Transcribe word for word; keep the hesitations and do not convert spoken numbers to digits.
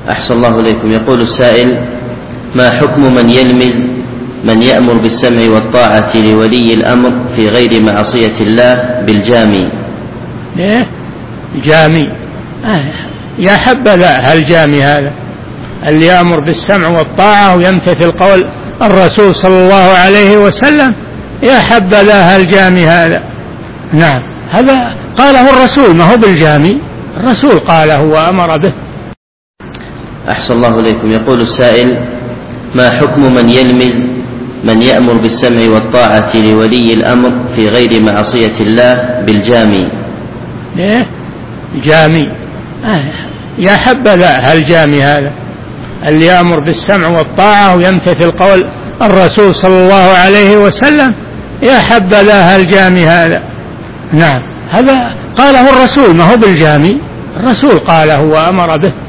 أحسن الله إليكم. يقول السائل: ما حكم من يلمز من يأمر بالسمع والطاعة لولي الأمر في غير معصية الله بالجامي؟ ليه جامي؟ آه. يا حبذا هالجامي هذا اللي يأمر بالسمع والطاعة ويمتثل قول الرسول صلى الله عليه وسلم، يا حبذا هالجامي هذا. نعم، هذا قاله الرسول، ما هو بالجامي، الرسول قاله وأمر به. أحسن الله إليكم. يقول السائل: ما حكم من يلمز من يأمر بالسمع والطاعة لولي الأمر في غير معصية الله بالجامي؟ ليه جامي؟ آه. يا حبذا هالجامي هذا اللي يأمر بالسمع والطاعة ويمتثل قول الرسول صلى الله عليه وسلم، يا حبذا هالجامي هذا. نعم، هذا قاله الرسول، ما هو بالجامي، الرسول قاله وأمر به.